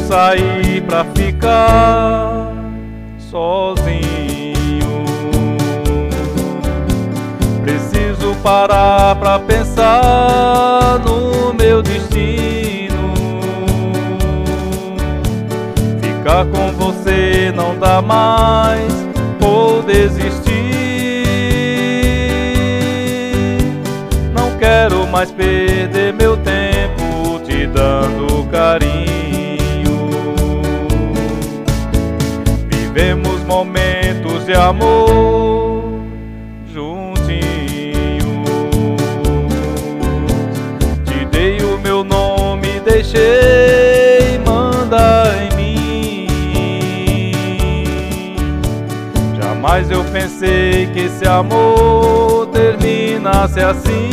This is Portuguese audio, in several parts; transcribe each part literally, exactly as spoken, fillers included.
sair pra ficar sozinho. Preciso parar pra pensar no meu destino. Ficar com você não dá mais, vou desistir. Não quero mais perder meu tempo te dando carinho. Vivemos momentos de amor juntinhos. Te dei o meu nome, deixei mandar em mim. Jamais eu pensei que esse amor terminasse assim.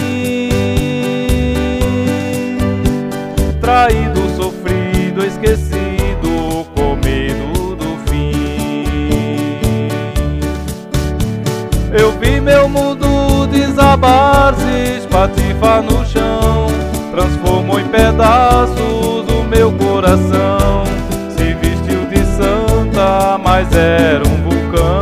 Traído, sofrido, esquecido, com medo do fim. Eu vi meu mundo desabar, se espatifar no chão. Transformou em pedaços o meu coração. Se vestiu de santa, mas era um vulcão.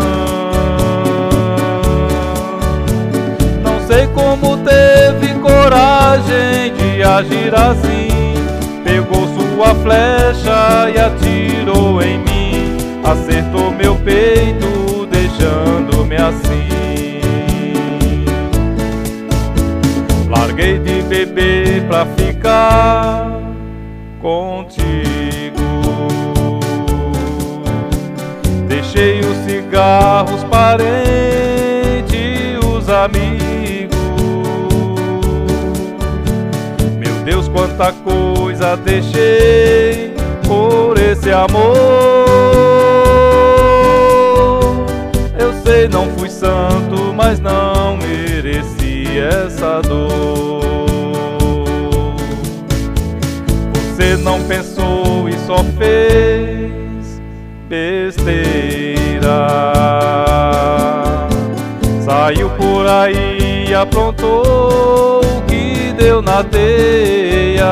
Não sei como teve coragem de agir assim. Pegou sua flecha e atirou em mim. Acertou meu peito, deixando-me assim. Larguei de beber pra ficar contigo. Deixei os cigarros, parentes, os amigos. Meu Deus, quanta coisa deixei por esse amor. Eu sei, não fui santo, mas não mereci essa dor. Você não pensou e só fez besteira. Saiu por aí e aprontou o que deu na teia.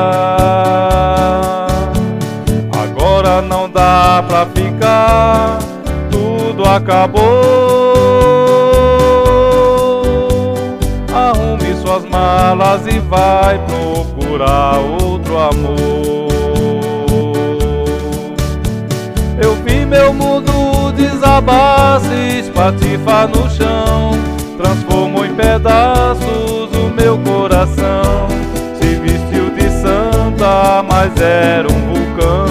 Agora não dá pra ficar, tudo acabou. Arrume suas malas e vai procurar outro amor. Eu vi meu mundo desabar, se espatifar no chão. Transformou em pedaços o meu coração. Se vestiu de santa, mas era um vulcão.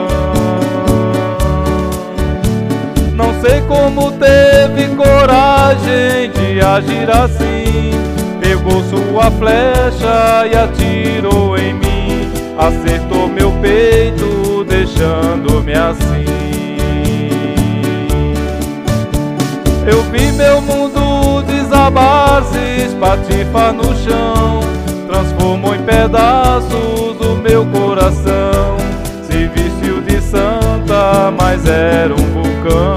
Não sei como teve coragem de agir assim. Pegou sua flecha e atirou em mim. Acertou meu peito, deixando-me assim. Eu vi meu mundo desabar, se espatifar no chão. Transformou em pedaços o meu coração. Se vestiu de santa, mas era um vulcão.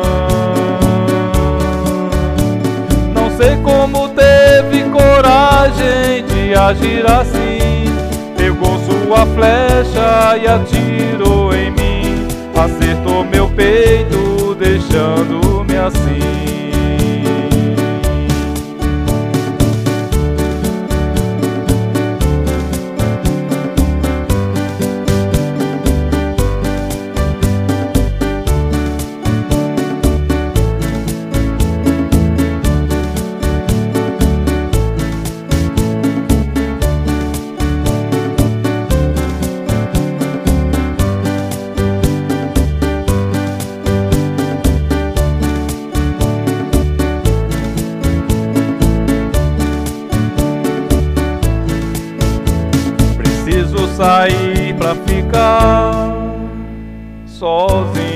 Não sei como teve coragem de agir assim. Pegou sua flecha e atirou em mim. Acertou meu peito, deixando-me assim. Preciso sair pra ficar sozinho.